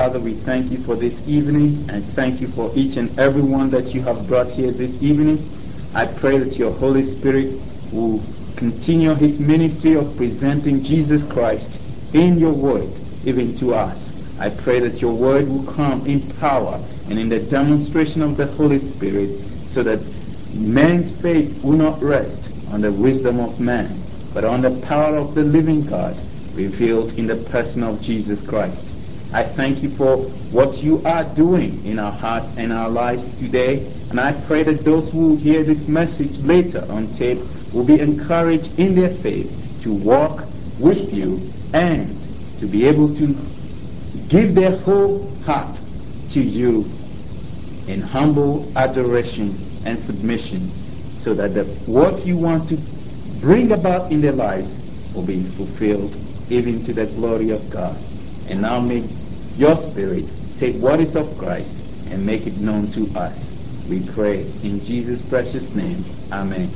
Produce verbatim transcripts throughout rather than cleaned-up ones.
Father, we thank you for this evening, and thank you for each and every one that you have brought here this evening. I pray that your Holy Spirit will continue his ministry of presenting Jesus Christ in your word, even to us. I pray that your word will come in power and in the demonstration of the Holy Spirit, so that man's faith will not rest on the wisdom of man, but on the power of the living God revealed in the person of Jesus Christ. I thank you for what you are doing in our hearts and our lives today, and I pray that those who hear this message later on tape will be encouraged in their faith to walk with you and to be able to give their whole heart to you in humble adoration and submission, so that the what you want to bring about in their lives will be fulfilled, even to the glory of God. And now may your Spirit take what is of Christ and make it known to us. We pray in Jesus' precious name. Amen.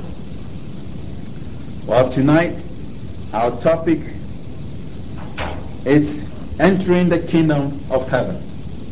Well, tonight our topic is entering the kingdom of heaven.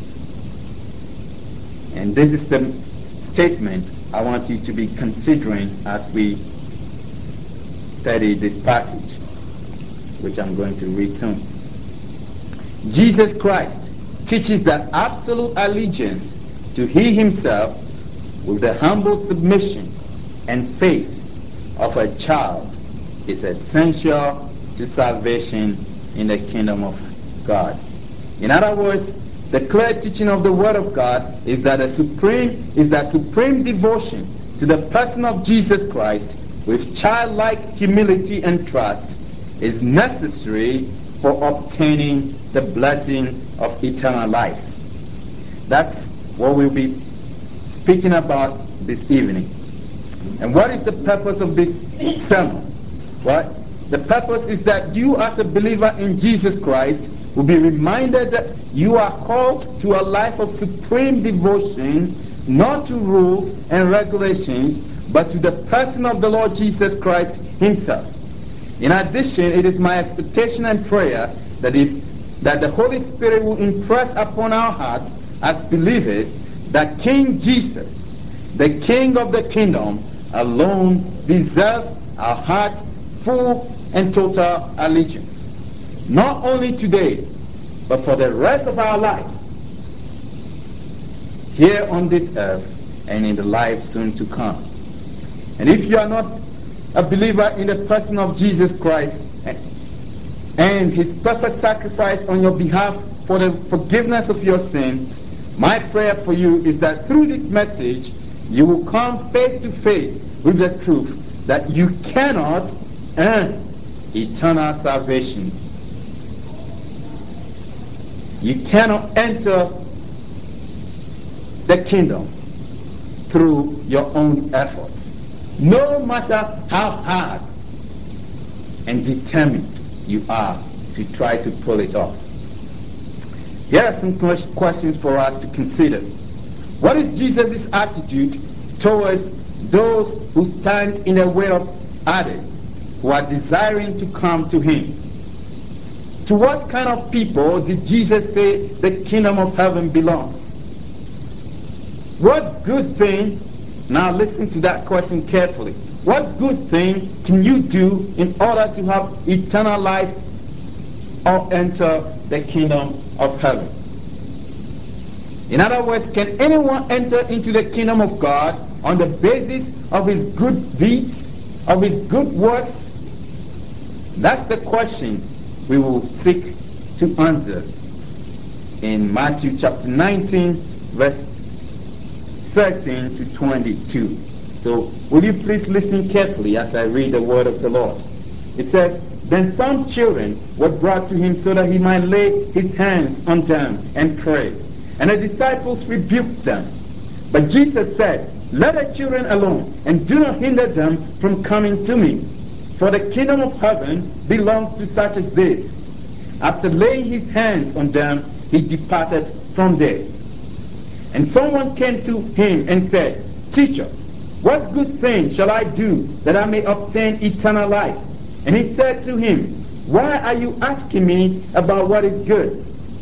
And this is the statement I want you to be considering as we study this passage, which I'm going to read soon. Jesus Christ teaches that absolute allegiance to He Himself with the humble submission and faith of a child is essential to salvation in the kingdom of God. In other words, the clear teaching of the Word of God is that a supreme is that supreme devotion to the person of Jesus Christ with childlike humility and trust is necessary for obtaining the blessing of eternal life. That's what we'll be speaking about this evening. And what is the purpose of this sermon? Well, the purpose is that you as a believer in Jesus Christ will be reminded that you are called to a life of supreme devotion, not to rules and regulations, but to the person of the Lord Jesus Christ Himself. In addition, it is my expectation and prayer that if that the Holy Spirit will impress upon our hearts as believers that King Jesus, the King of the kingdom, alone deserves our heart's full and total allegiance. Not only today, but for the rest of our lives, here on this earth and in the life soon to come. And if you are not a believer in the person of Jesus Christ and His perfect sacrifice on your behalf for the forgiveness of your sins, my prayer for you is that through this message you will come face to face with the truth that you cannot earn eternal salvation. You cannot enter the kingdom through your own efforts, no matter how hard and determined you are to try to pull it off. Here are some questions for us to consider. What is Jesus' attitude towards those who stand in the way of others who are desiring to come to Him? To what kind of people did Jesus say the kingdom of heaven belongs? What good thing, now listen to that question carefully, what good thing can you do in order to have eternal life or enter the kingdom of heaven? In other words, can anyone enter into the kingdom of God on the basis of his good deeds, of his good works? That's the question we will seek to answer in Matthew chapter nineteen, verse thirteen to twenty-two. So will you please listen carefully as I read the word of the Lord. It says, "Then some children were brought to Him so that He might lay His hands on them and pray. And the disciples rebuked them. But Jesus said, 'Let the children alone, and do not hinder them from coming to me. For the kingdom of heaven belongs to such as this.' After laying His hands on them, He departed from there. And someone came to Him and said, 'Teacher, what good thing shall I do that I may obtain eternal life?' And He said to him, 'Why are you asking me about what is good?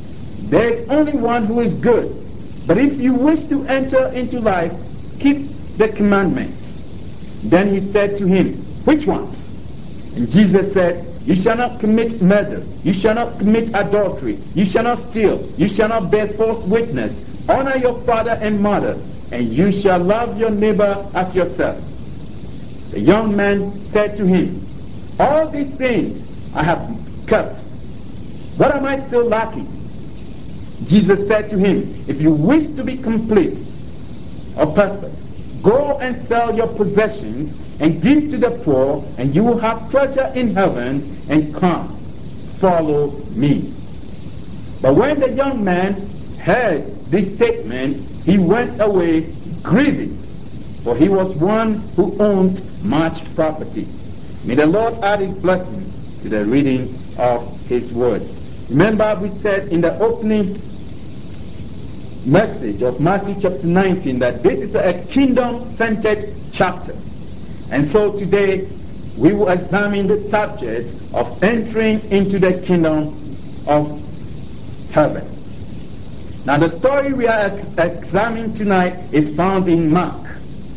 there is only one who is good. But if you wish to enter into life, keep the commandments. Then he said to him, which ones? And Jesus said, you shall not commit murder, you shall not commit adultery, you shall not steal, you shall not bear false witness, honor your father and mother, and you shall love your neighbor as yourself. The young man said to him, all these things I have kept. What am I still lacking? Jesus said to him, if you wish to be complete or perfect, go and sell your possessions and give to the poor, and you will have treasure in heaven, and come, follow me. But when the young man heard this statement, he went away grieving, for he was one who owned much property. May the Lord add his blessing to the reading of his word. Remember, we said in the opening message of Matthew chapter nineteen that this is a kingdom-centered chapter. And so today we will examine the subject of entering into the kingdom of heaven. Now the story we are ex- examining tonight is found in Mark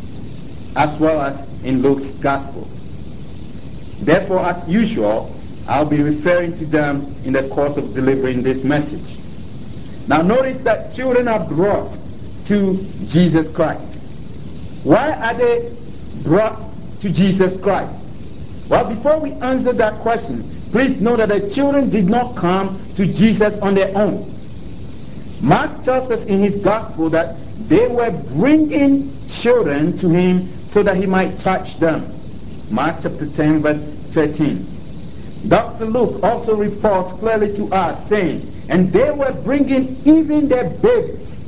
as well as in Luke's gospel. Therefore, as usual, I'll be referring to them in the course of delivering this message. Now notice that children are brought to Jesus Christ. Why are they brought to Jesus Christ? Well, before we answer that question, please know that the children did not come to Jesus on their own. Mark tells us in his gospel that they were bringing children to him so that he might touch them. Mark chapter ten verse thirteen. Doctor Luke also reports clearly to us saying, and they were bringing even their babies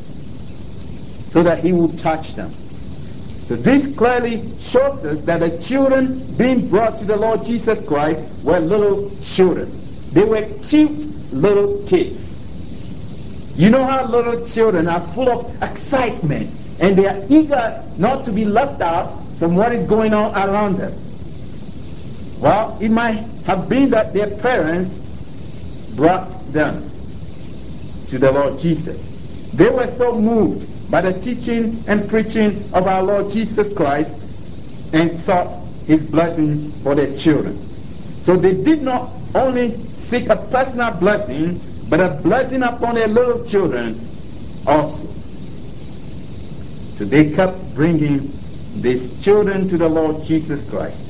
so that he would touch them. So this clearly shows us that the children being brought to the Lord Jesus Christ were little children. They were cute little kids. You know how little children are full of excitement and they are eager not to be left out from what is going on around them. Well, it might have been that their parents brought them to the Lord Jesus. They were so moved by the teaching and preaching of our Lord Jesus Christ and sought his blessing for their children. So they did not only seek a personal blessing, but a blessing upon their little children also. So they kept bringing these children to the Lord Jesus Christ.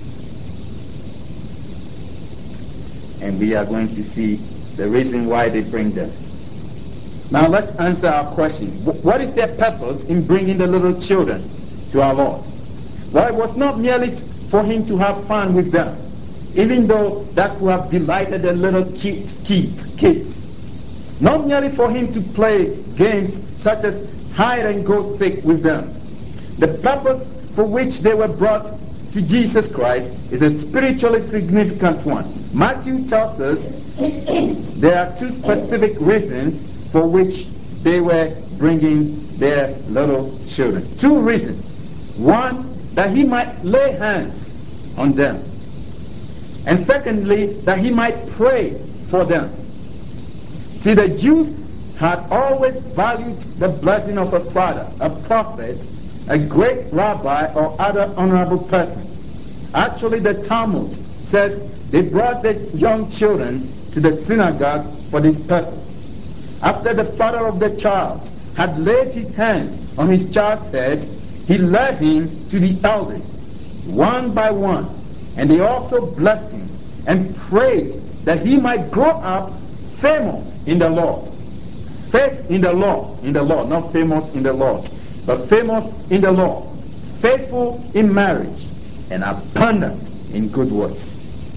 And we are going to see the reason why they bring them. Now let's answer our question. What is their purpose in bringing the little children to our Lord? Well, it was not merely for him to have fun with them, even though that would have delighted the little cute kids, kids. Not merely for him to play games such as hide and go seek with them. The purpose for which they were brought to Jesus Christ is a spiritually significant one. Matthew tells us there are two specific reasons for which they were bringing their little children. Two reasons. One, that he might lay hands on them. And secondly, that he might pray for them. See, the Jews had always valued the blessing of a father, a prophet, a great rabbi, or other honorable person. Actually, the Talmud says they brought the young children to the synagogue for this purpose. After the father of the child had laid his hands on his child's head, he led him to the elders, one by one, and they also blessed him and prayed that he might grow up famous in the Lord. Faith in the Lord, in the Lord, not famous in the Lord, but famous in the Lord, faithful in marriage, and abundant in good works.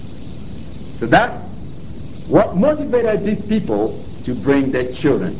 So that's what motivated these people to bring their children.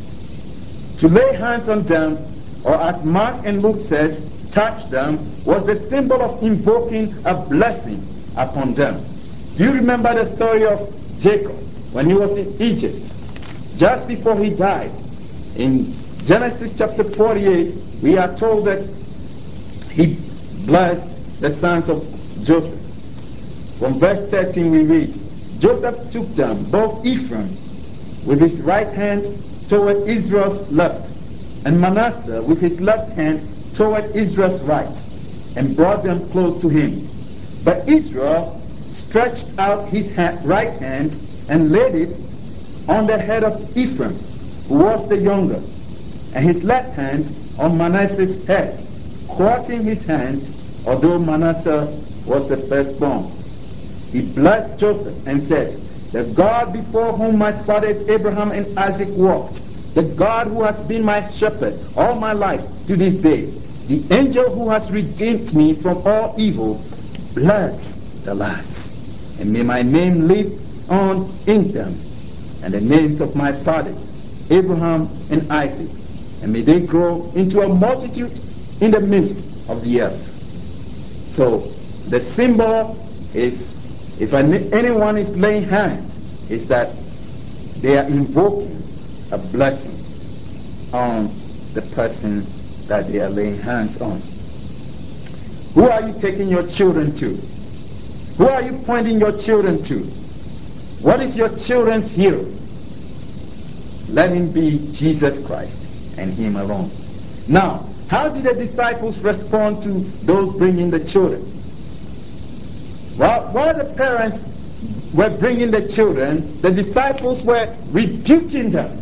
To lay hands on them, or as Mark and Luke says, touch them, was the symbol of invoking a blessing upon them. Do you remember the story of Jacob when he was in Egypt? Just before he died, in Genesis chapter forty-eight, we are told that he blessed the sons of Joseph. From verse thirteen we read, Joseph took them, both Ephraim with his right hand toward Israel's left, and Manasseh with his left hand toward Israel's right, and brought them close to him. But Israel stretched out his hand, right hand and laid it on the head of Ephraim, who was the younger, and his left hand on Manasseh's head, crossing his hands, although Manasseh was the firstborn. He blessed Joseph and said, "The God before whom my fathers Abraham and Isaac walked, the God who has been my shepherd all my life to this day, the angel who has redeemed me from all evil, bless the last, and may my name live on in them, and the names of my fathers Abraham and Isaac, and may they grow into a multitude in the midst of the earth." So the symbol is, if anyone is laying hands, is that they are invoking a blessing on the person that they are laying hands on. Who are you taking your children to? Who are you pointing your children to? What is your children's hero? Let him be Jesus Christ and him alone. Now, how did the disciples respond to those bringing the children? Well, while the parents were bringing the children, the disciples were rebuking them.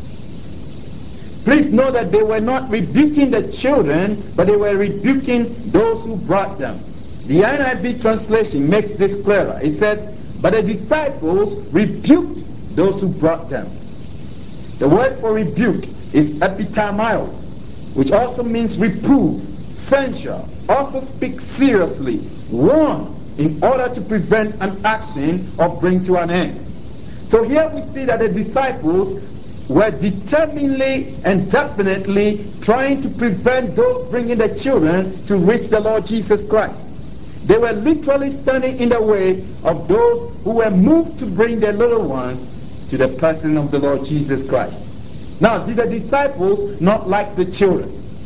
Please know that they were not rebuking the children, but they were rebuking those who brought them. The N I V translation makes this clearer. It says, "But the disciples rebuked those who brought them." The word for rebuke is epitamio, which also means reprove, censure, also speak seriously, warn, in order to prevent an action or bring to an end. So here we see that the disciples were determinedly and definitely trying to prevent those bringing the children to reach the Lord Jesus Christ. They were literally standing in the way of those who were moved to bring their little ones to the person of the Lord Jesus Christ. Now, did the disciples not like the children?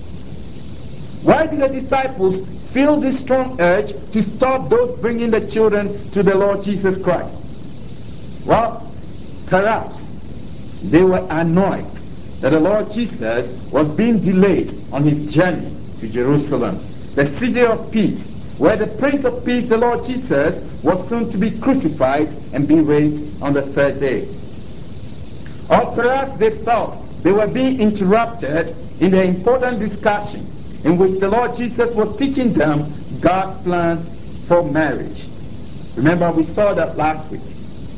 Why did the disciples feel this strong urge to stop those bringing the children to the Lord Jesus Christ? Well, perhaps they were annoyed that the Lord Jesus was being delayed on his journey to Jerusalem, the city of peace, where the Prince of Peace, the Lord Jesus, was soon to be crucified and be raised on the third day. Or perhaps they felt they were being interrupted in the important discussion in which the Lord Jesus was teaching them God's plan for marriage. Remember, we saw that last week.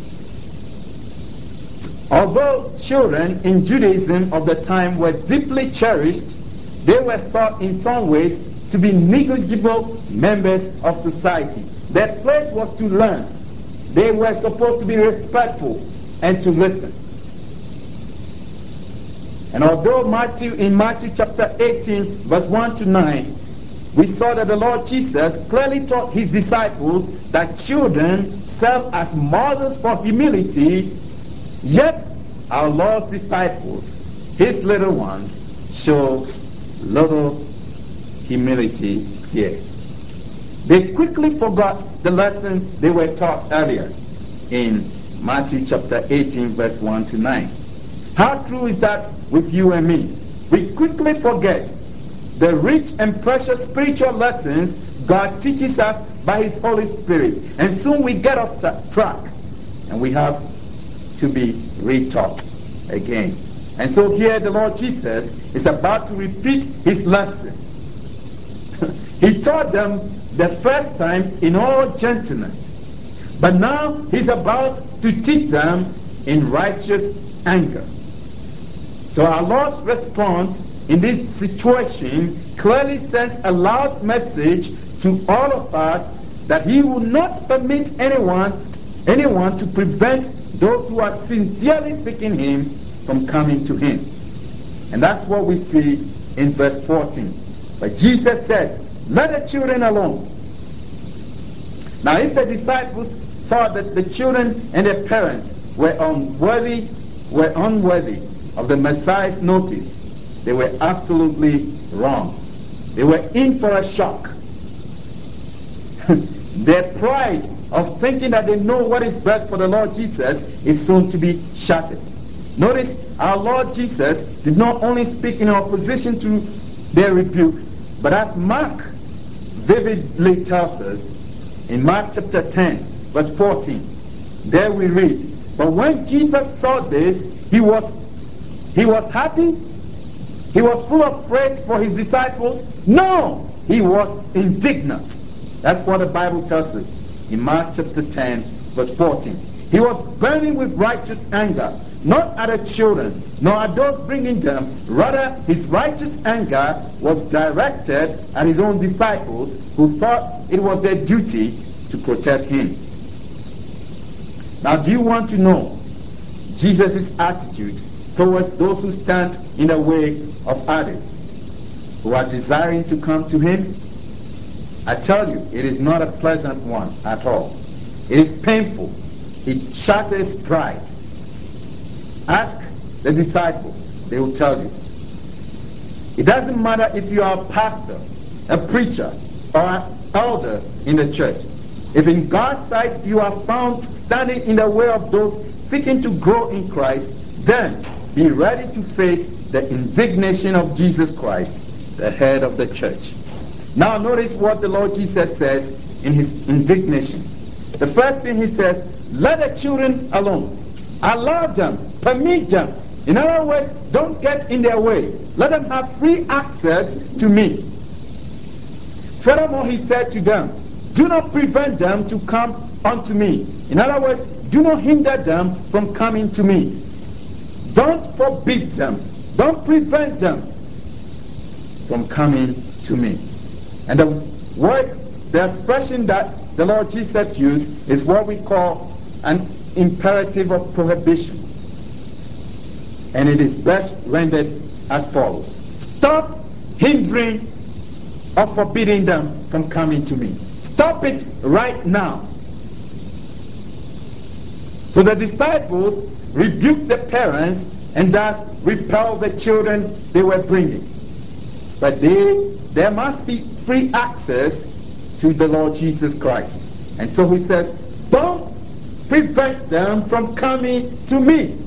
Although children in Judaism of the time were deeply cherished, they were thought in some ways to be negligible members of society. Their place was to learn. They were supposed to be respectful and to listen. And although Matthew, in Matthew chapter eighteen, verse one to nine, we saw that the Lord Jesus clearly taught his disciples that children serve as models for humility, yet our Lord's disciples, his little ones, shows little humility here. They quickly forgot the lesson they were taught earlier in Matthew chapter eighteen, verse one to nine. How true is that with you and me? We quickly forget the rich and precious spiritual lessons God teaches us by his Holy Spirit, and soon we get off track and we have to be retaught again. And so here the Lord Jesus is about to repeat his lesson. He taught them the first time in all gentleness, but now he's about to teach them in righteous anger. So our Lord's response in this situation clearly sends a loud message to all of us that he will not permit anyone anyone to prevent those who are sincerely seeking him from coming to him. And that's what we see in verse fourteen. But Jesus said, "Let the children alone." Now, if the disciples thought that the children and their parents were unworthy, were unworthy of the Messiah's notice, they were absolutely wrong. They were in for a shock. Their pride of thinking that they know what is best for the Lord Jesus is soon to be shattered. Notice our Lord Jesus did not only speak in opposition to their rebuke, but as Mark vividly tells us in Mark chapter ten, verse fourteen, there we read, but when Jesus saw this, he was he was happy, he was full of praise for his disciples. No, he was indignant. That's what the Bible tells us in Mark chapter ten, verse fourteen. He was burning with righteous anger, not at the children, nor at those bringing them. Rather, his righteous anger was directed at his own disciples, who thought it was their duty to protect him. Now, do you want to know Jesus' attitude towards those who stand in the way of others, who are desiring to come to him? I tell you, it is not a pleasant one at all. It is painful. It shatters pride. Ask the disciples, they will tell you. It doesn't matter if you are a pastor, a preacher, or an elder in the church. If in God's sight you are found standing in the way of those seeking to grow in Christ, then be ready to face the indignation of Jesus Christ, the head of the church. Now notice what the Lord Jesus says in his indignation. The first thing he says, let the children alone. Allow them, permit them. In other words, don't get in their way. Let them have free access to me. Furthermore, he said to them, do not prevent them to come unto me. In other words, do not hinder them from coming to me. Don't forbid them. Don't prevent them from coming to me. And the word, the expression that the Lord Jesus used is what we call an imperative of prohibition. And it is best rendered as follows. Stop hindering or forbidding them from coming to me. Stop it right now. So the disciples rebuked the parents and thus repelled the children they were bringing. But they, there must be free access to the Lord Jesus Christ. And so he says, don't prevent them from coming to me.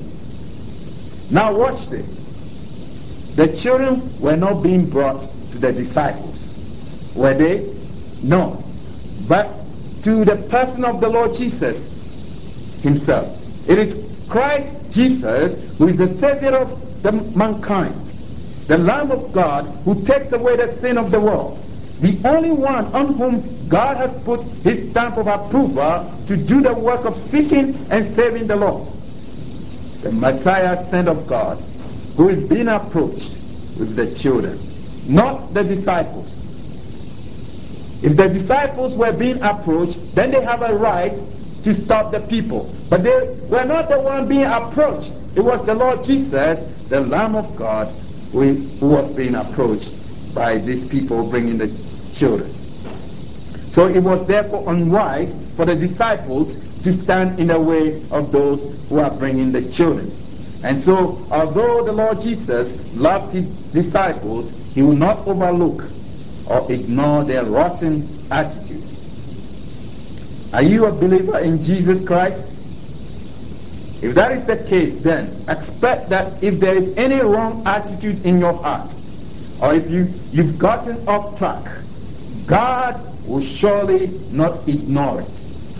Now watch this. The children were not being brought to the disciples. Were they? No. But to the person of the Lord Jesus himself. It is Christ Jesus who is the Savior of the mankind, the Lamb of God who takes away the sin of the world, the only one on whom God has put his stamp of approval to do the work of seeking and saving the lost. The Messiah, Son of God, who is being approached with the children, not the disciples. If the disciples were being approached, then they have a right to stop the people. But they were not the one being approached. It was the Lord Jesus, the Lamb of God, who, who was being approached by these people bringing the children. So it was therefore unwise for the disciples to stand in the way of those who are bringing the children. And so, although the Lord Jesus loved his disciples, he will not overlook or ignore their rotten attitude. Are you a believer in Jesus Christ? If that is the case, then expect that if there is any wrong attitude in your heart, or if you, you've gotten off track, God will surely not ignore it.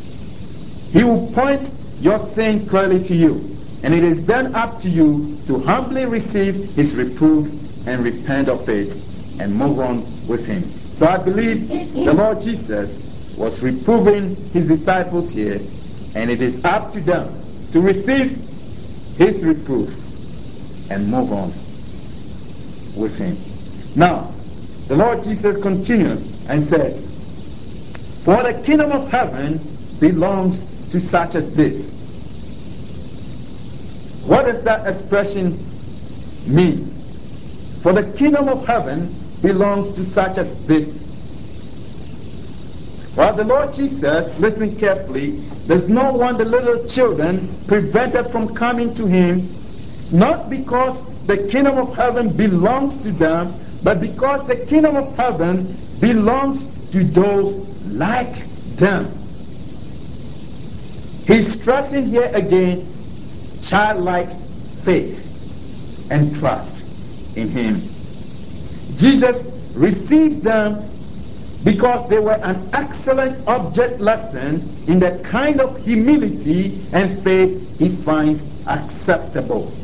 He will point your sin clearly to you, and it is then up to you to humbly receive his reproof and repent of it and move on with him. So I believe the Lord Jesus was reproving his disciples here, and it is up to them to receive his reproof and move on with him. Now, the Lord Jesus continues and says, for the kingdom of heaven belongs to such as this. What does that expression mean? For the kingdom of heaven belongs to such as this. Well, the Lord Jesus, listen carefully, does not want the little children prevented from coming to him, not because the kingdom of heaven belongs to them, but because the kingdom of heaven belongs to those like them. He's stressing here again childlike faith and trust in him. Jesus received them because they were an excellent object lesson in the kind of humility and faith he finds acceptable.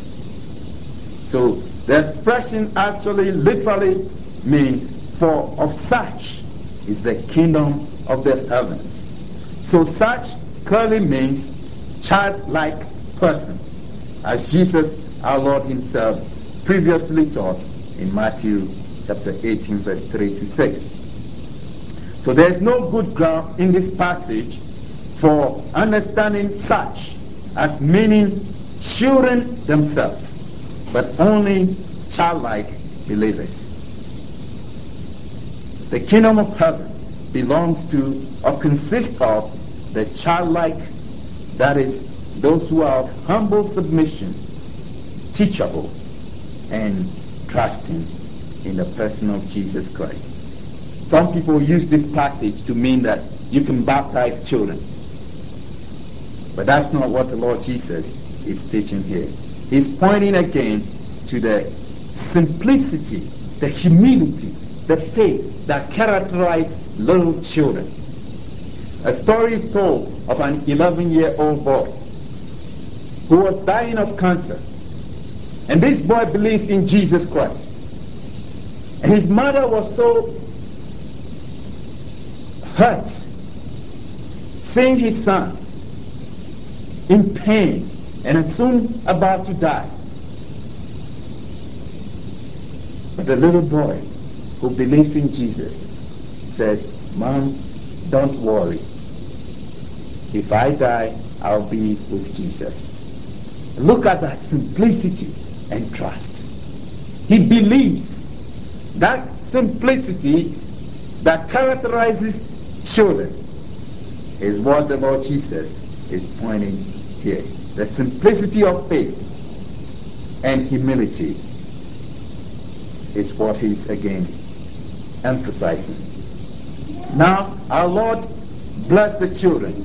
So the expression actually literally means, for of such is the kingdom of the heavens. So such clearly means childlike persons, as Jesus our Lord himself previously taught in Matthew chapter eighteen verse three to six. So there is no good ground in this passage for understanding such as meaning children themselves, but only childlike believers. The kingdom of heaven belongs to or consists of the childlike, that is, those who are of humble submission, teachable, and trusting in the person of Jesus Christ. Some people use this passage to mean that you can baptize children. But that's not what the Lord Jesus is teaching here. He's pointing again to the simplicity, the humility, the faith that characterize little children. A story is told of an eleven-year-old boy who was dying of cancer. And this boy believes in Jesus Christ. And his mother was so hurt seeing his son in pain and soon about to die. But the little boy who believes in Jesus says, "Mom, don't worry. If I die, I'll be with Jesus." Look at that simplicity and trust. He believes. That simplicity that characterizes children is what the Lord Jesus is pointing here. The simplicity of faith and humility is what he's again emphasizing. Now, our Lord blessed the children.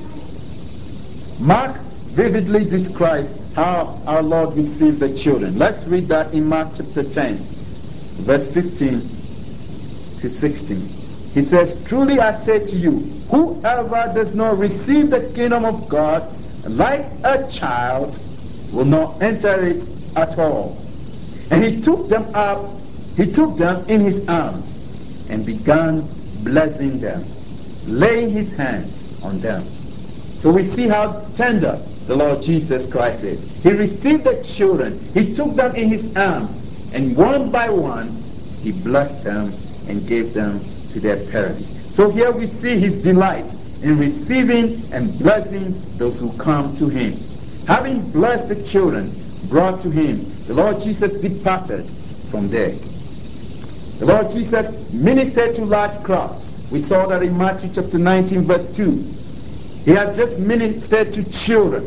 Mark vividly describes how our Lord received the children. Let's read that in Mark chapter ten, verse fifteen to sixteen. He says, "Truly I say to you, whoever does not receive the kingdom of God like a child will not enter it at all." And he took them up, he took them in his arms and began blessing them, laying his hands on them. So we see how tender the Lord Jesus Christ is. He received the children, he took them in his arms, and one by one he blessed them and gave them to their parents. So here we see his delight in receiving and blessing those who come to him. Having blessed the children brought to him, the Lord Jesus departed from there. The Lord Jesus ministered to large crowds. We saw that in Matthew chapter nineteen verse two. He has just ministered to children.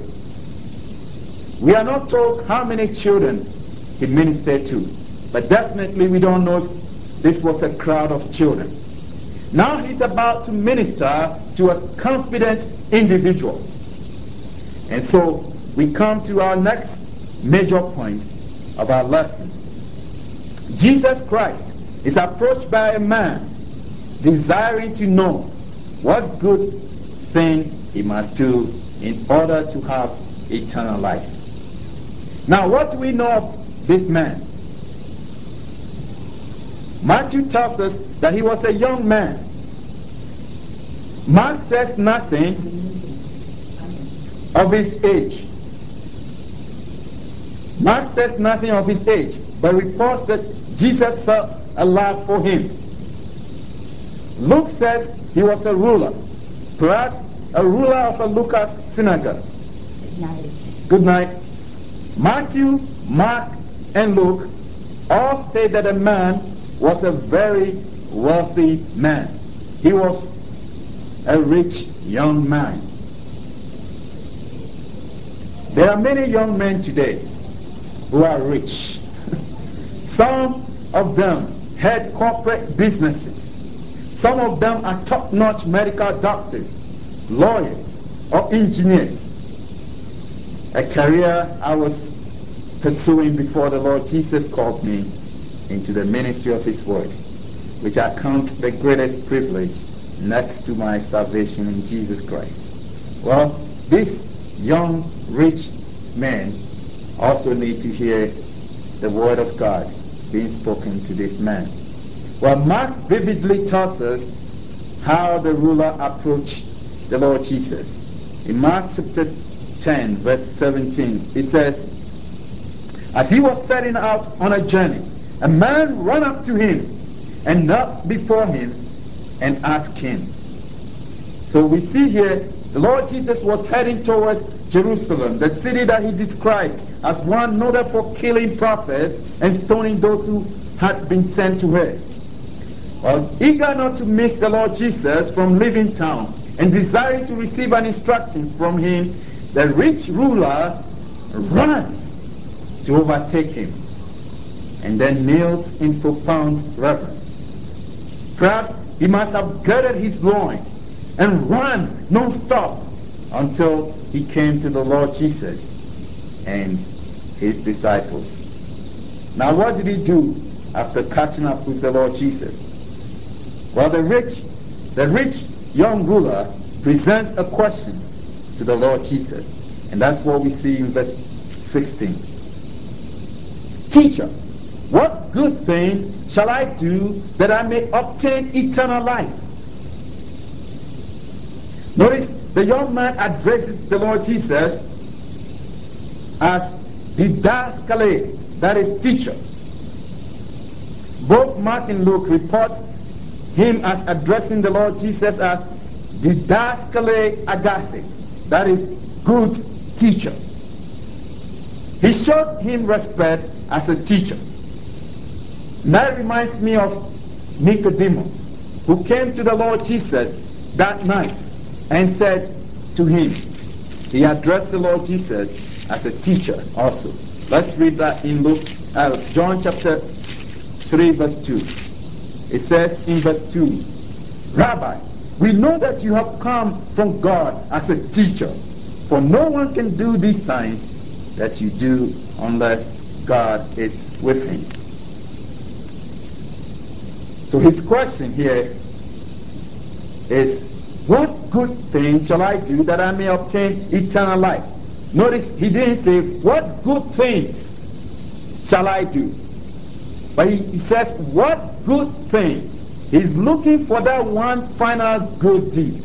We are not told how many children he ministered to, but definitely we don't know if this was a crowd of children. Now he's about to minister to a confident individual. And so we come to our next major point of our lesson. Jesus Christ is approached by a man desiring to know what good thing he must do in order to have eternal life. Now, what do we know of this man? Matthew tells us that he was a young man. Mark says nothing of his age. Mark says nothing of his age, but reports that Jesus felt a love for him. Luke says he was a ruler, perhaps a ruler of a local synagogue. Good night. Good night. Matthew, Mark, and Luke all state that the man was a very wealthy man. He was a rich young man. There are many young men today who are rich. Some of them had corporate businesses. Some of them are top-notch medical doctors, lawyers, or engineers. A career I was pursuing before the Lord Jesus called me into the ministry of His Word, which I count the greatest privilege next to my salvation in Jesus Christ. Well, this young, rich man also need to hear the Word of God being spoken to this man. Well, Mark vividly tells us how the ruler approached the Lord Jesus. In Mark chapter ten, verse seventeen, it says, as he was setting out on a journey, a man ran up to him and knelt before him and asked him. So we see here, the Lord Jesus was heading towards Jerusalem, the city that he described as one noted for killing prophets and stoning those who had been sent to her. Well, eager not to miss the Lord Jesus from leaving town and desiring to receive an instruction from him, the rich ruler runs to overtake him and then kneels in profound reverence. Perhaps he must have girded his loins and run non-stop until he came to the Lord Jesus and his disciples. Now what did he do after catching up with the Lord Jesus? Well, the rich, the rich young ruler presents a question to the Lord Jesus, and that's what we see in verse sixteen. Teacher, what good thing shall I do that I may obtain eternal life? Notice the young man addresses the Lord Jesus as didaskale, that is teacher. Both Mark and Luke report him as addressing the Lord Jesus as didaskale agathe, that is good teacher. He showed him respect as a teacher. And that reminds me of Nicodemus, who came to the Lord Jesus that night and said to him, he addressed the Lord Jesus as a teacher also. Let's read that in Luke, uh, John chapter three, verse two. It says in verse two, Rabbi, we know that you have come from God as a teacher, for no one can do these signs that you do unless God is with him. So his question here is, what good thing shall I do that I may obtain eternal life? Notice he didn't say, what good things shall I do? But he, he says, what good thing? He's looking for that one final good deed.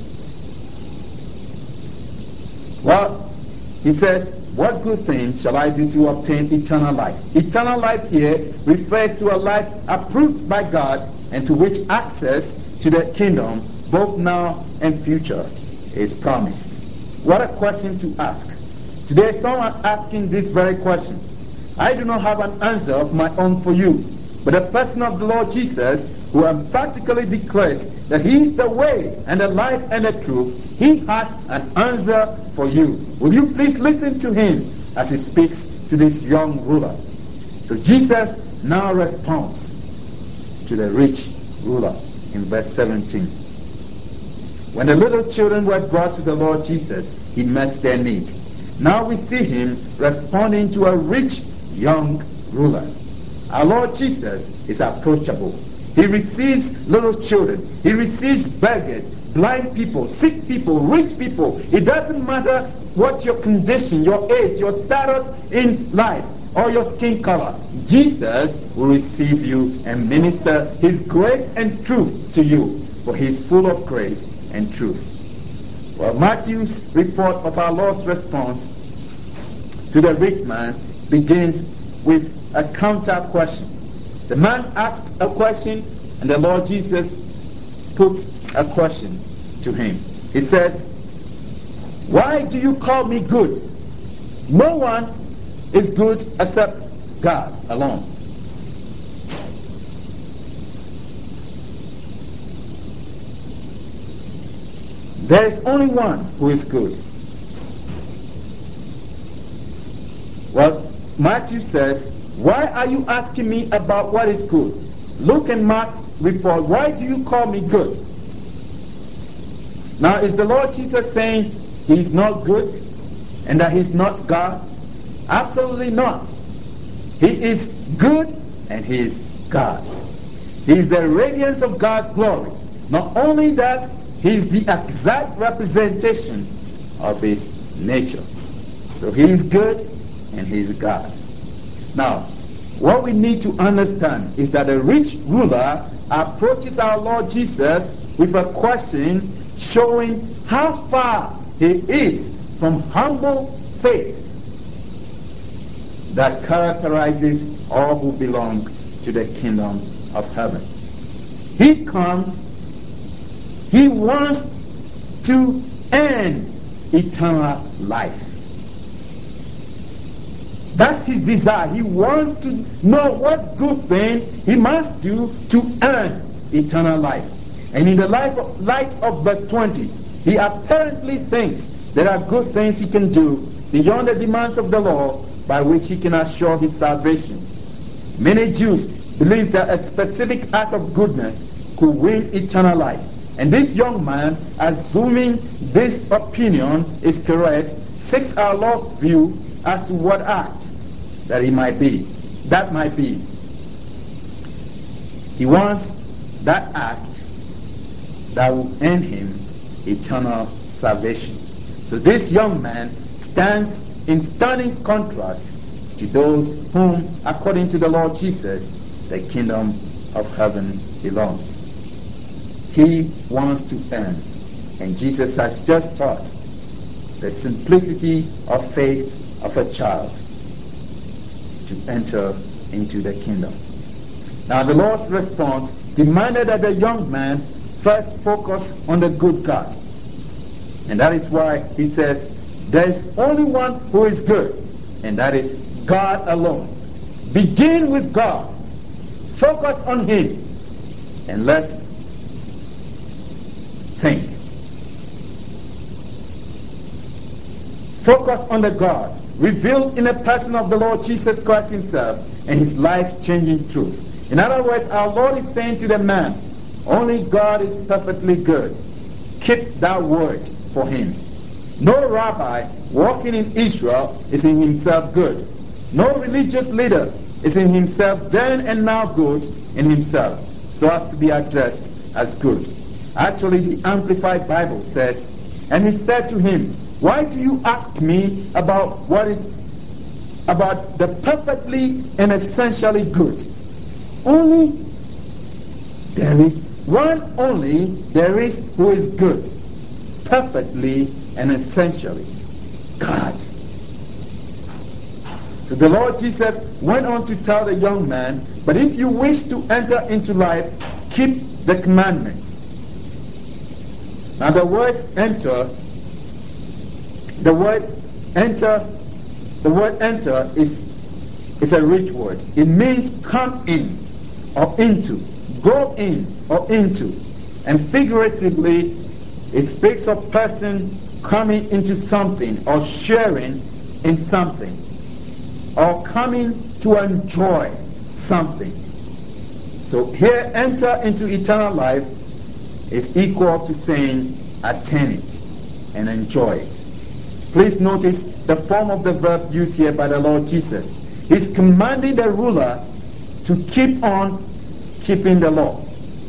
Well, he says, what good thing shall I do to obtain eternal life? Eternal life here refers to a life approved by God and to which access to the kingdom, both now and future, is promised. What a question to ask. Today someone asking this very question. I do not have an answer of my own for you, but the person of the Lord Jesus, who emphatically declared that he is the way and the life and the truth, he has an answer for you. Will you please listen to him as he speaks to this young ruler? So Jesus now responds to the rich ruler in verse seventeen. When the little children were brought to the Lord Jesus, he met their need. Now we see him responding to a rich young ruler. Our Lord Jesus is approachable. He receives little children. He receives beggars, blind people, sick people, rich people. It doesn't matter what your condition, your age, your status in life, or your skin color. Jesus will receive you and minister his grace and truth to you, for he is full of grace and truth. Well, Matthew's report of our Lord's response to the rich man begins with a counter question. The man asked a question, and the Lord Jesus puts a question to him. He says, why do you call me good? No one is good except God alone. There is only one who is good. Well, Matthew says, why are you asking me about what is good? Luke and Mark report, why do you call me good? Now, is the Lord Jesus saying he's not good and that he's not God? Absolutely not. He is good and he is God. He is the radiance of God's glory. Not only that, he is the exact representation of his nature. So he is good and he is God. Now, what we need to understand is that a rich ruler approaches our Lord Jesus with a question showing how far he is from humble faith that characterizes all who belong to the kingdom of heaven. He comes, he wants to earn eternal life. That's his desire. He wants to know what good thing he must do to earn eternal life. And in the life of, light of verse twenty, he apparently thinks there are good things he can do beyond the demands of the law by which he can assure his salvation. Many Jews believed that a specific act of goodness could win eternal life. And this young man, assuming this opinion is correct, seeks our Lord's view as to what act that he might be. That might be. He wants that act that will earn him eternal salvation. So this young man stands in stunning contrast to those whom, according to the Lord Jesus, the kingdom of heaven belongs. He wants to earn, and Jesus has just taught the simplicity of faith of a child to enter into the kingdom. Now the Lord's response demanded that the young man first focus on the good God. And that is why he says, there is only one who is good, and that is God alone. Begin with God. Focus on him. And let's think. Focus on the God revealed in the person of the Lord Jesus Christ himself and his life-changing truth. In other words, our Lord is saying to the man, only God is perfectly good. Keep that word for him. No rabbi walking in Israel is in himself good. No religious leader is in himself then and now good in himself, so as to be addressed as good. Actually, the Amplified Bible says, and he said to him, why do you ask me about what is about the perfectly and essentially good? Only there is one only there is who is good, perfectly and essentially God. So the Lord Jesus went on to tell the young man, but if you wish to enter into life, keep the commandments. Now the word enter, the word enter, the word enter is, is a rich word. It means come in or into, go in or into. And figuratively, it speaks of person coming into something or sharing in something, or coming to enjoy something. So here, enter into eternal life is equal to saying attain it and enjoy it. Please notice the form of the verb used here by the Lord Jesus. He's commanding the ruler to keep on keeping the law.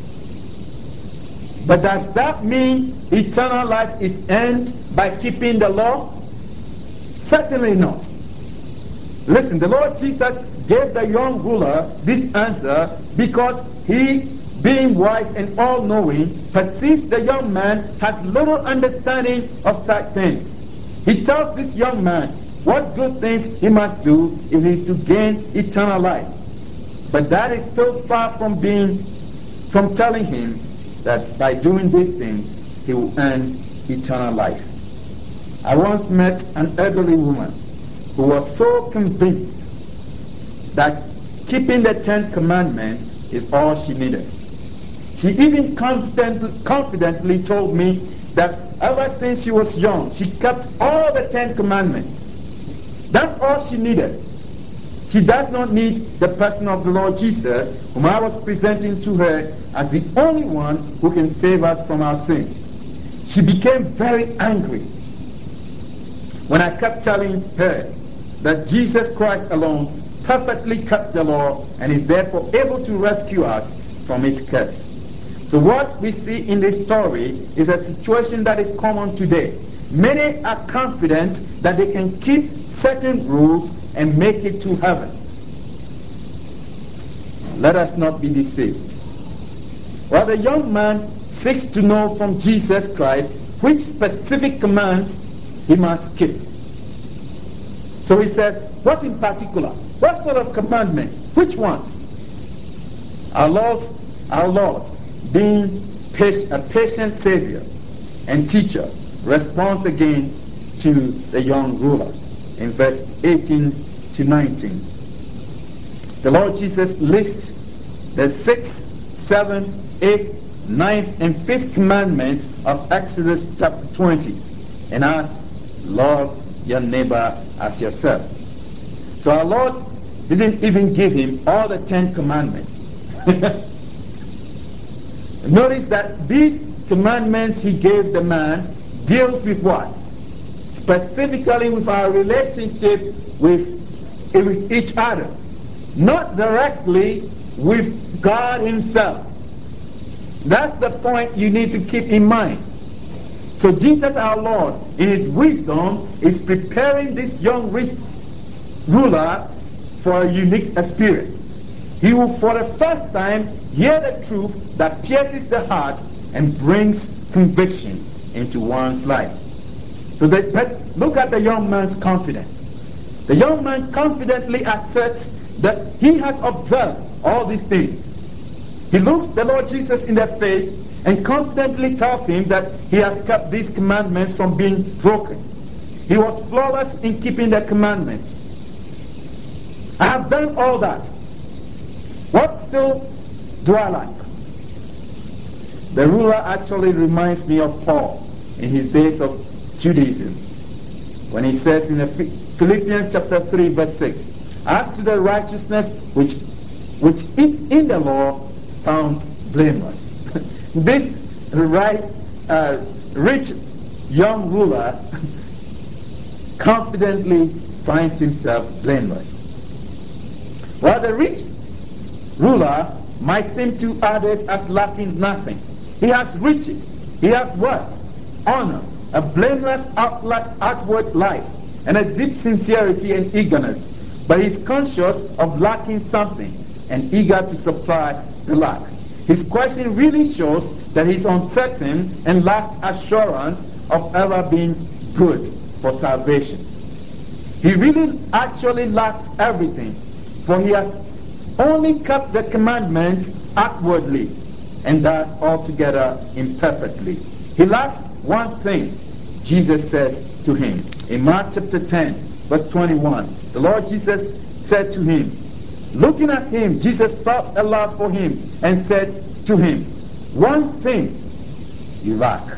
But does that mean eternal life is earned by keeping the law? Certainly not. Listen, the Lord Jesus gave the young ruler this answer because he, being wise and all-knowing, perceives the young man has little understanding of such things. He tells this young man what good things he must do if he is to gain eternal life. But that is still far from being, from telling him that by doing these things he will earn eternal life. I once met an elderly woman who was so convinced that keeping the Ten Commandments is all she needed. She even confident, confidently told me that ever since she was young, she kept all the Ten Commandments. That's all she needed. She does not need the person of the Lord Jesus, whom I was presenting to her as the only one who can save us from our sins. She became very angry when I kept telling her that Jesus Christ alone perfectly kept the law and is therefore able to rescue us from its curse. So what we see in this story is a situation that is common today. Many are confident that they can keep certain rules and make it to heaven. Let us not be deceived. While the young man seeks to know from Jesus Christ which specific commands he must keep. So he says, what in particular? What sort of commandments? Which ones? Our Lord, our Lord, being a patient Savior and teacher, responds again to the young ruler in verse eighteen to nineteen. The Lord Jesus lists the sixth, seventh, eighth, ninth, and fifth commandments of Exodus chapter twenty and asks, love your neighbor as yourself. So our Lord didn't even give him all the Ten Commandments. Notice that these commandments he gave the man deals with what? Specifically with our relationship with, with each other. Not directly with God himself. That's the point you need to keep in mind. So Jesus our Lord, in his wisdom, is preparing this young rich ruler for a unique experience. He will for the first time hear the truth that pierces the heart and brings conviction into one's life. So that, but look at the young man's confidence. The young man confidently asserts that he has observed all these things. He looks the Lord Jesus in the face and confidently tells him that he has kept these commandments from being broken. He was flawless in keeping the commandments. I have done all that. What still do I lack? The ruler actually reminds me of Paul in his days of Judaism, when he says in the Philippians chapter three verse six, as to the righteousness which which is in the law, found blameless. This right uh, rich young ruler confidently finds himself blameless. While the rich ruler might seem to others as lacking nothing. He has riches, he has wealth, honor, a blameless outward life, and a deep sincerity and eagerness. But he's conscious of lacking something and eager to supply the lack. His question really shows that he's uncertain and lacks assurance of ever being good for salvation. He really actually lacks everything, for he has only kept the commandments outwardly and thus altogether imperfectly. He lacks one thing. Jesus says to him in Mark chapter ten verse twenty-one, the Lord Jesus said to him, looking at him, Jesus felt a love for him and said to him, one thing you lack.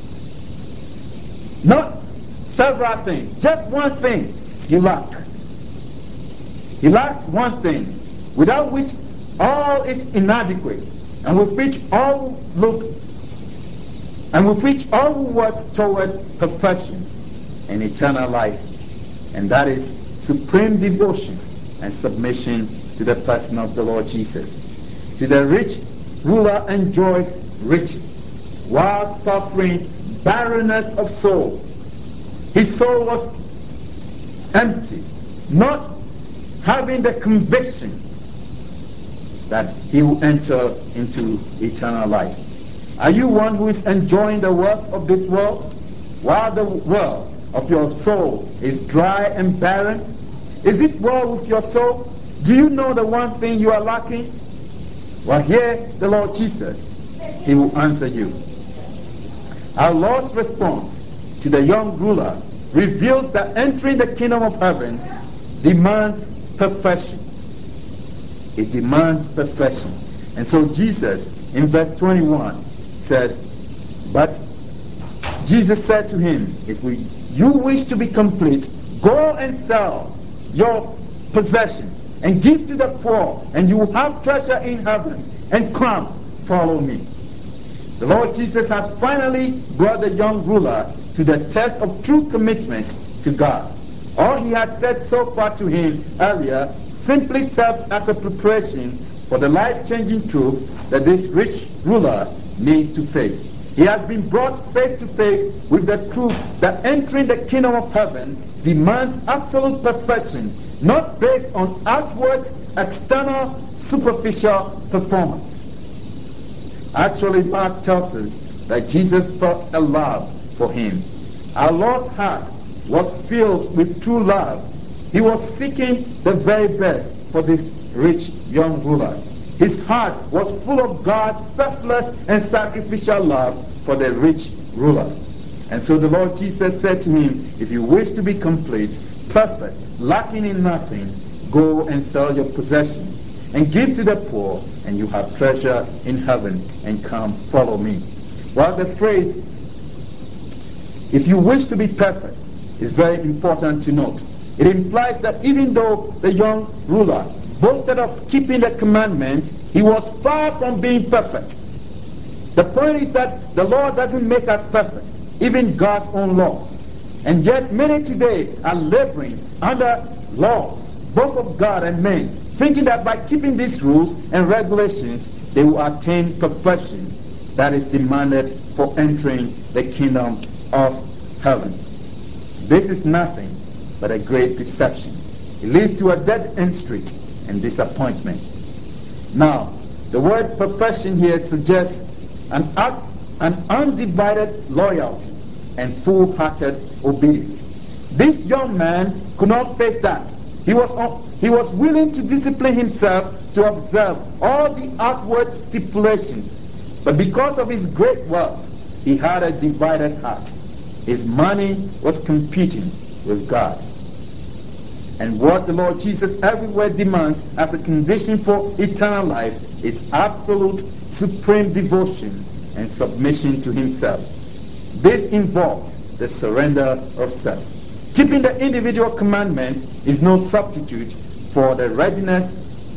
Not several things, just one thing you lack. He lacks one thing, without which all is inadequate, and with which all look, and with which all will work toward perfection and eternal life, and that is supreme devotion and submission to the person of the Lord Jesus. See, the rich ruler enjoys riches while suffering barrenness of soul. His soul was empty, not having the conviction that he will enter into eternal life. Are you one who is enjoying the wealth of this world while the well of your soul is dry and barren? Is it well with your soul? Do you know the one thing you are lacking? Well, hear the Lord Jesus. He will answer you. Our Lord's response to the young ruler reveals that entering the kingdom of heaven demands perfection. It demands perfection. And so Jesus in verse twenty-one says, but Jesus said to him, if we, you wish to be complete, go and sell your possessions and give to the poor, and you will have treasure in heaven, and come, follow me. The Lord Jesus has finally brought the young ruler to the test of true commitment to God. All he had said so far to him earlier simply served as a preparation for the life-changing truth that this rich ruler needs to face. He has been brought face to face with the truth that entering the kingdom of heaven demands absolute perfection, not based on outward, external, superficial performance. Actually, Mark tells us that Jesus felt a love for him. Our Lord's heart was filled with true love. He was seeking the very best for this rich young ruler. His heart was full of God's selfless and sacrificial love for the rich ruler. And so the Lord Jesus said to him, if you wish to be complete, perfect, lacking in nothing, go and sell your possessions and give to the poor, and you have treasure in heaven, and come follow me. Well, the phrase, if you wish to be perfect, is very important to note. It implies that even though the young ruler boasted of keeping the commandments, he was far from being perfect. The point is that the law doesn't make us perfect, even God's own laws. And yet many today are laboring under laws, both of God and men, thinking that by keeping these rules and regulations, they will attain perfection that is demanded for entering the kingdom of heaven. This is nothing but a great deception. It leads to a dead-end street and disappointment. Now, the word perfection here suggests an, an undivided loyalty and full-hearted obedience. This young man could not face that. He was, he was willing to discipline himself to observe all the outward stipulations. But because of his great wealth, he had a divided heart. His money was competing with God. And what the Lord Jesus everywhere demands as a condition for eternal life is absolute, supreme devotion and submission to himself. This involves the surrender of self. Keeping the individual commandments is no substitute for the readiness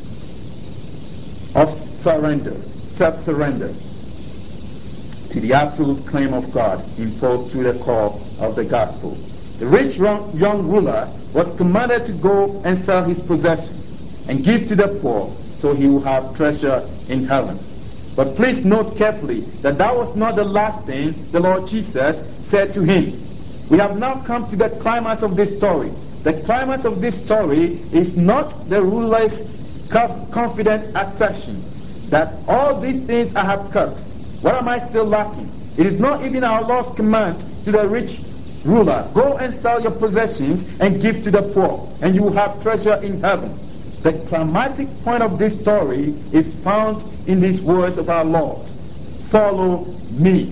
of surrender, self-surrender to the absolute claim of God imposed through the call of the gospel. The rich young ruler was commanded to go and sell his possessions and give to the poor so he will have treasure in heaven. But please note carefully that that was not the last thing the Lord Jesus said to him. We have now come to the climax of this story. The climax of this story is not the ruler's confident assertion that all these things I have kept. What am I still lacking? It is not even our Lord's command to the rich ruler, go and sell your possessions and give to the poor, and you will have treasure in heaven. The climactic point of this story is found in these words of our Lord. Follow me.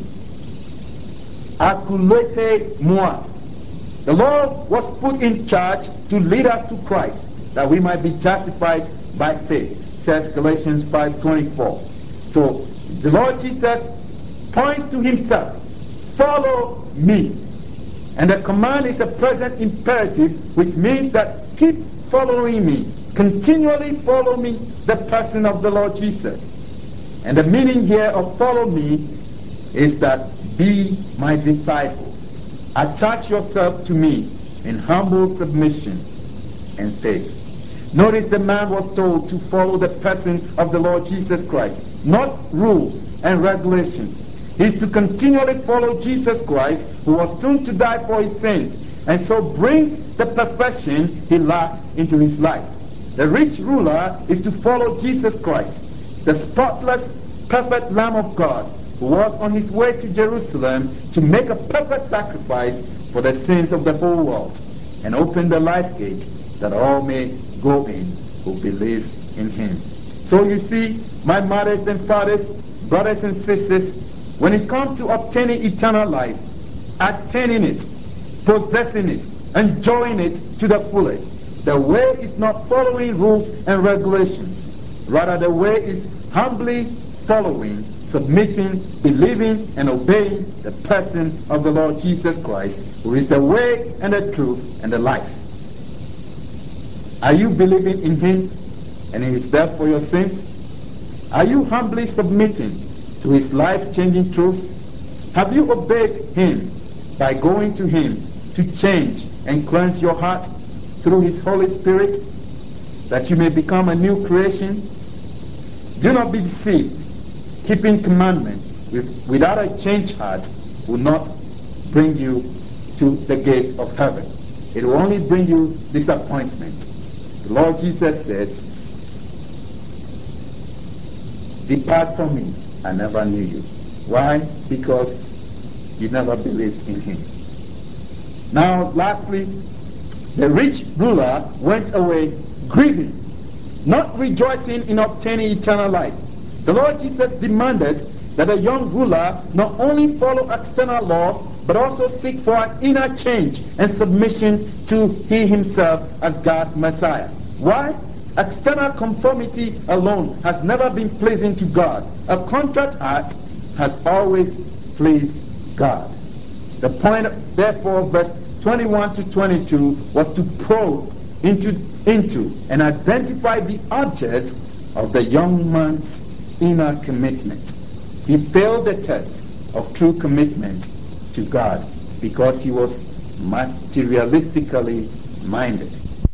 Acculete moi. The Lord was put in charge to lead us to Christ, that we might be justified by faith, says Galatians five twenty-four. So the Lord Jesus points to himself. Follow me. And the command is a present imperative, which means that keep following me. Continually follow me, the person of the Lord Jesus. And the meaning here of follow me is that be my disciple. Attach yourself to me in humble submission and faith. Notice the man was told to follow the person of the Lord Jesus Christ, not rules and regulations. He is to continually follow Jesus Christ, who was soon to die for his sins, and so brings the perfection he lacks into his life. The rich ruler is to follow Jesus Christ, the spotless, perfect Lamb of God, who was on his way to Jerusalem to make a perfect sacrifice for the sins of the whole world, and open the life gate that all may go in who believe in him. So you see, my mothers and fathers, brothers and sisters, when it comes to obtaining eternal life, attaining it, possessing it, enjoying it to the fullest, the way is not following rules and regulations. Rather, the way is humbly following, submitting, believing, and obeying the person of the Lord Jesus Christ, who is the way and the truth and the life. Are you believing in him and in his death for your sins? Are you humbly submitting to his life-changing truths? Have you obeyed him by going to him to change and cleanse your heart? through his Holy Spirit, that you may become a new creation. Do not be deceived. Keeping commandments with, without a changed heart will not bring you to the gates of heaven. It will only bring you disappointment. The Lord Jesus says, "Depart from me, I never knew you." Why? Because you never believed in him. Now, lastly, the rich ruler went away grieving, not rejoicing in obtaining eternal life. The Lord Jesus demanded that a young ruler not only follow external laws, but also seek for an inner change and submission to he himself as God's Messiah. Why? External conformity alone has never been pleasing to God. A contrite heart has always pleased God. The point, therefore, verse twenty-one to twenty-two was to probe into, into and identify the objects of the young man's inner commitment. He failed the test of true commitment to God because he was materialistically minded.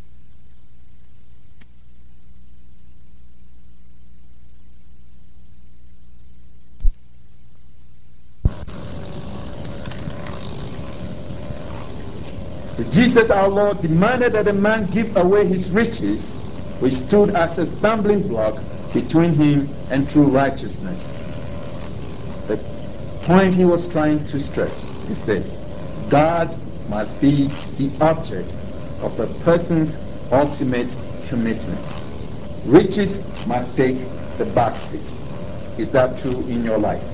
So Jesus our Lord demanded that the man give away his riches, which stood as a stumbling block between him and true righteousness. The point he was trying to stress is this: God must be the object of a person's ultimate commitment. Riches must take the back seat. Is that true in your life?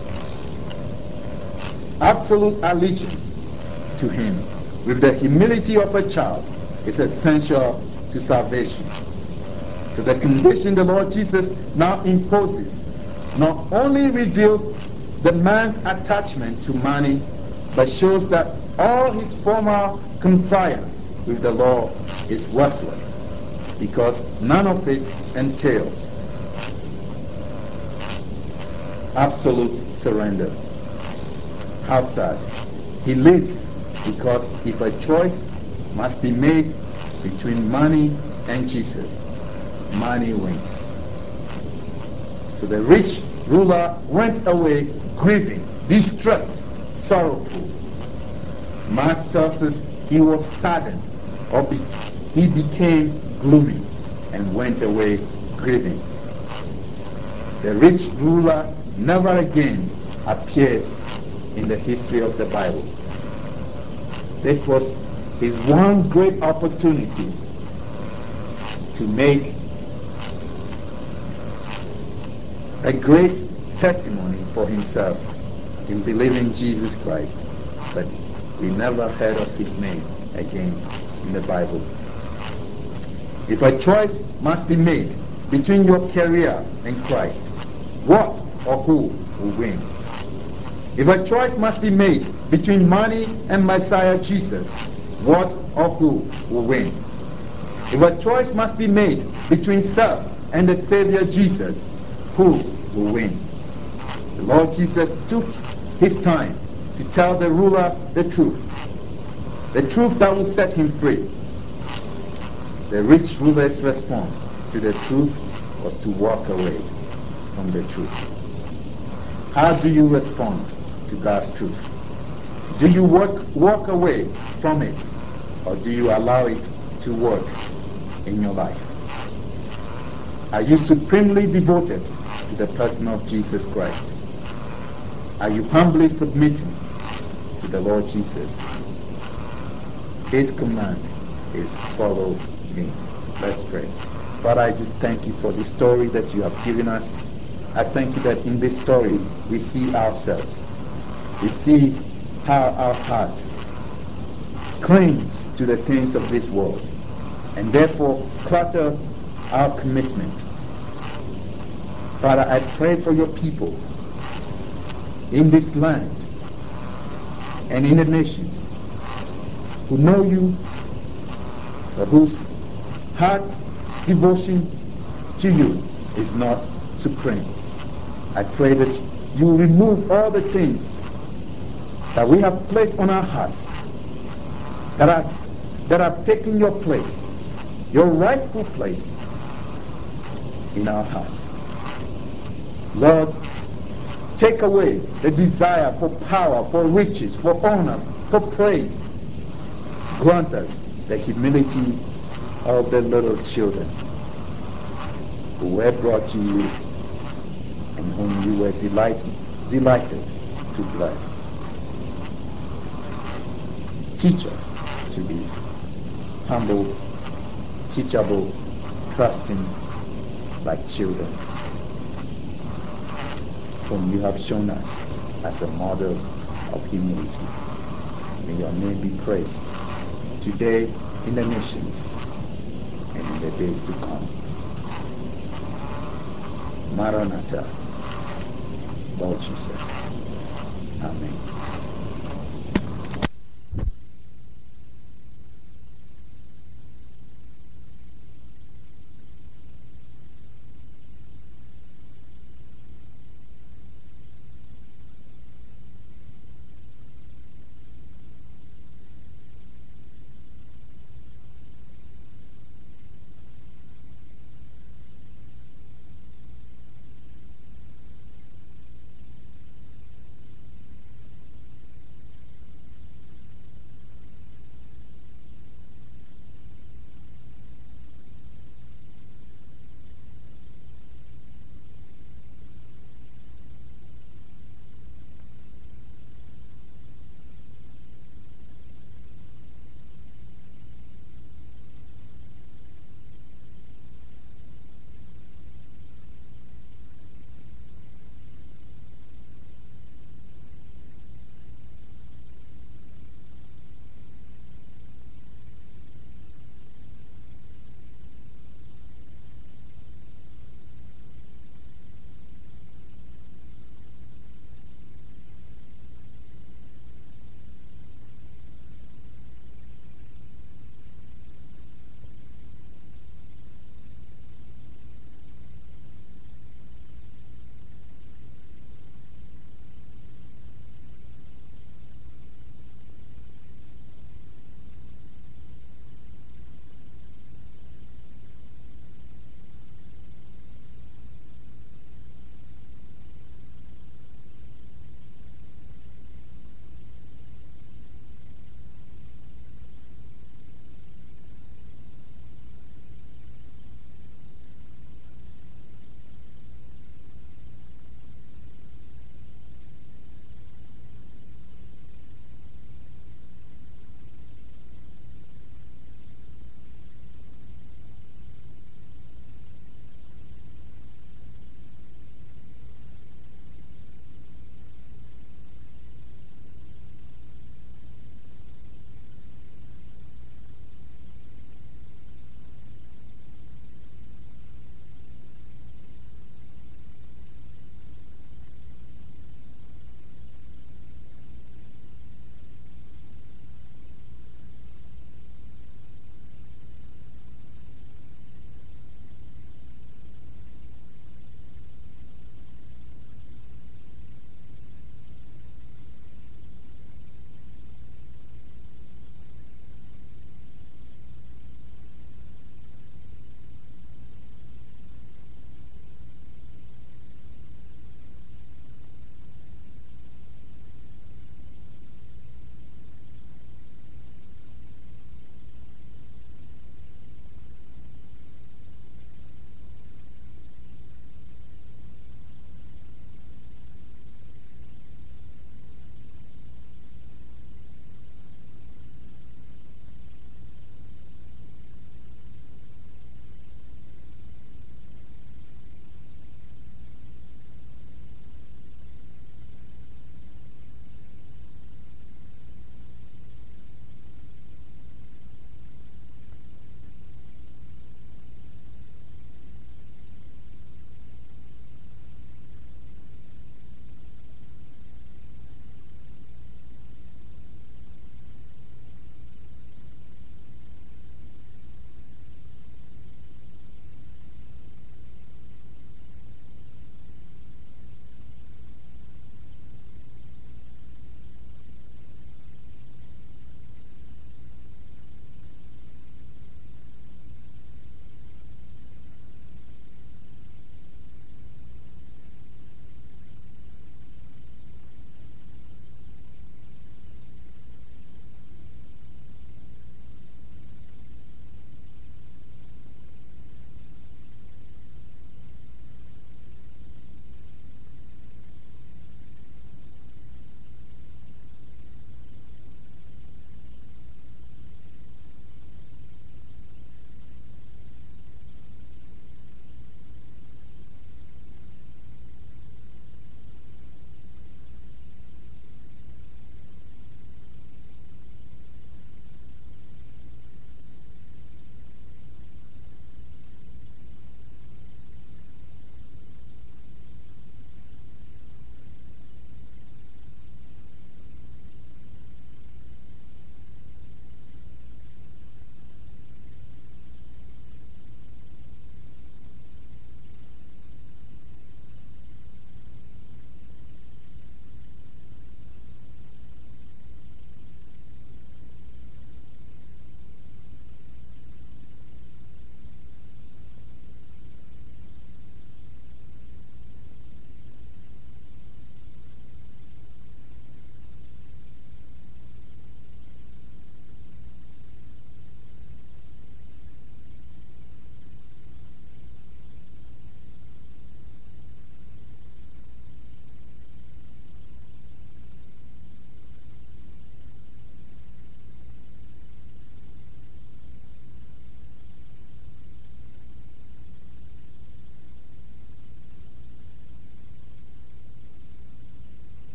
Absolute allegiance to him with the humility of a child is essential to salvation. So the condition the Lord Jesus now imposes not only reveals the man's attachment to money, but shows that all his former compliance with the law is worthless, because none of it entails absolute surrender. How sad. He lives because if a choice must be made between money and Jesus, money wins. So the rich ruler went away grieving, distressed, sorrowful. Mark tells us he was saddened, or be, he became gloomy and went away grieving. The rich ruler never again appears in the history of the Bible. This was his one great opportunity to make a great testimony for himself in believing Jesus Christ, but we never heard of his name again in the Bible. If a choice must be made between your career and Christ, what or who will win? If a choice must be made between money and Messiah Jesus, what or who will win? If a choice must be made between self and the Savior Jesus, who will win? The Lord Jesus took his time to tell the ruler the truth, the truth that will set him free. The rich ruler's response to the truth was to walk away from the truth. How do you respond to God's truth? Do you walk, walk away from it, or do you allow it to work in your life? Are you supremely devoted to the person of Jesus Christ? Are you humbly submitting to the Lord Jesus? His command is follow me. Let's pray. Father, I just thank you for the story that you have given us. I thank you that in this story we see ourselves. We see how our heart clings to the things of this world and therefore clutter our commitment. Father, I pray for your people in this land and in the nations who know you, but whose heart devotion to you is not supreme. I pray that you remove all the things that we have placed on our hearts that has that have taken your place, your rightful place in our hearts. Lord, take away the desire for power, for riches, for honor, for praise. Grant us the humility of the little children who were brought to you and whom you were delight, delighted to bless. Teach us to be humble, teachable, trusting, like children, whom you have shown us as a model of humility. May your name be praised today in the nations and in the days to come. Maranatha, Lord Jesus. Amen.